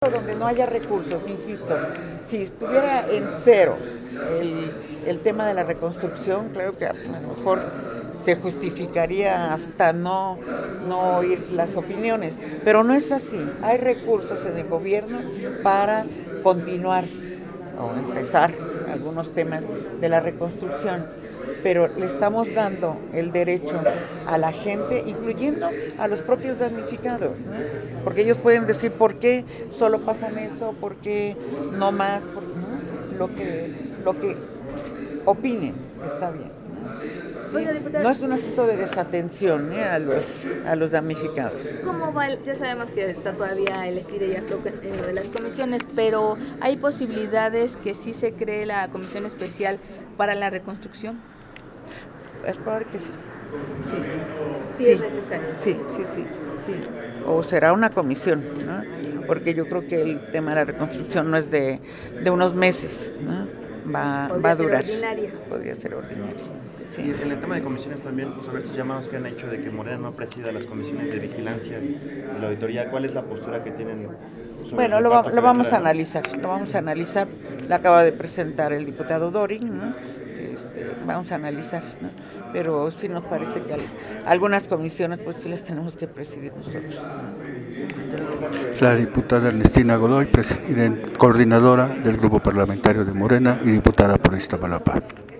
donde no haya recursos, insisto, si estuviera en cero el tema de la reconstrucción, claro que a lo mejor se justificaría hasta no oír las opiniones, pero no es así. Hay recursos en el gobierno para continuar o empezar algunos temas de la reconstrucción, pero le estamos dando el derecho a la gente, incluyendo a los propios damnificados, ¿no? Porque ellos pueden decir por qué solo pasan eso, por qué no más, ¿no? Lo que opinen está bien, ¿no? Oiga, diputada, no es un asunto de desatención, ¿eh? a los damnificados. ¿Cómo va? Ya sabemos que está todavía el estira y afloja en lo de las comisiones, pero ¿hay posibilidades que sí se cree la comisión especial para la reconstrucción? Es probable que sí. Sí, es necesario. Sí. O será una comisión, ¿no? Porque yo creo que el tema de la reconstrucción no es de unos meses, ¿no? Va a durar. Podría ser ordinaria. Sí. Y en el tema de comisiones también, sobre estos llamados que han hecho de que Morena no presida las comisiones de vigilancia y la auditoría, ¿cuál es la postura que tienen? Bueno, lo vamos a analizar, la acaba de presentar el diputado Dorin, ¿no? Vamos a analizar, ¿no? Pero sí nos parece que algunas comisiones pues sí las tenemos que presidir nosotros. La diputada Ernestina Godoy, coordinadora del Grupo Parlamentario de Morena y diputada por Iztapalapa.